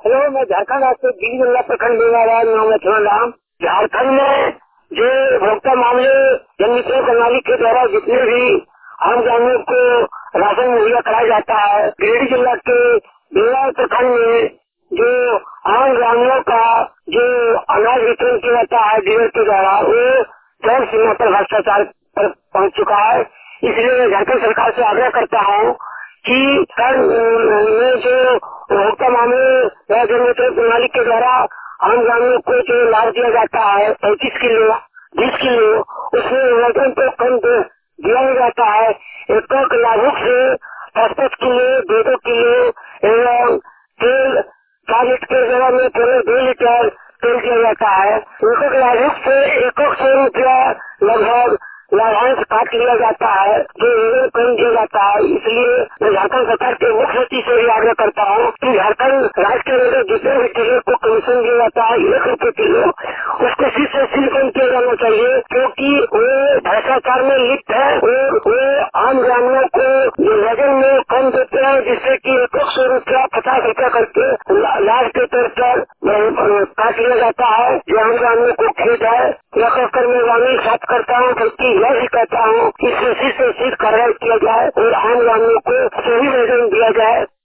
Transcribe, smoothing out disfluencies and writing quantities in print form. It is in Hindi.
हेलो, मैं झारखंड राज्य बीज जिला प्रखंड निवासी नाम लक्ष्मण राम। झारखंड में जो उपभोक्ता मामले जन वितरण प्रणाली के द्वारा जितने भी आम जानवरों को राशन मुहैया कराया जाता है, गिरिडीह जिला के बेला प्रखंड में जो आम ग्रामीणों का जो अनाज वितरण किया जाता है डीलर के द्वारा, वो चरम सीमा पर भ्रष्टाचार पर पहुंच चुका है। इसलिए मैं झारखंड सरकार से आग्रह करता हूँ कि कर में जो उपभोक्ता मामले या जन वितरण प्रणाली के द्वारा आम ग्रामीणों को जो लाभ दिया जाता है 35 किलो 20 किलो, उसमें वजन तो कम दिया जाता है। एक लाभुक से 5-5 किलो 2-2 किलो एवं तेल 4 लीटर के जगह में केवल 2 लीटर तेल दिया जाता है। एक लाभुक से 100 रुपया लगभग लाभांश काट लिया जाता है, जो एवं कम दिया जाता है। इसलिए मैं झारखंड सरकार के मुख्य सचिव से भी आग्रह करता हूँ कि झारखंड राज्य के अंदर जितने भी किलो को कमीशन दिया जाता है 1 रुपये किलो, उसको सिर्फ से सिर्फ कम किया जाना चाहिए, क्योंकि वो भ्रष्टाचार में लिप्त है। वो आम ग्रामीणों को वजन में कम देते हैं, जिससे कि 100 रुपया 50 रुपया करके लाभ के तौर पर काट लिया जाता है, जो आम ग्रामीणों को खेद है। यह कहकर मैं वाणी साफ करता हूँ, बल्कि यह भी कहता हूँ कि सिर्फ से सिर्फ कार्रवाई किया जाए और आम ग्रामीणों को सही वजन दिया जाए।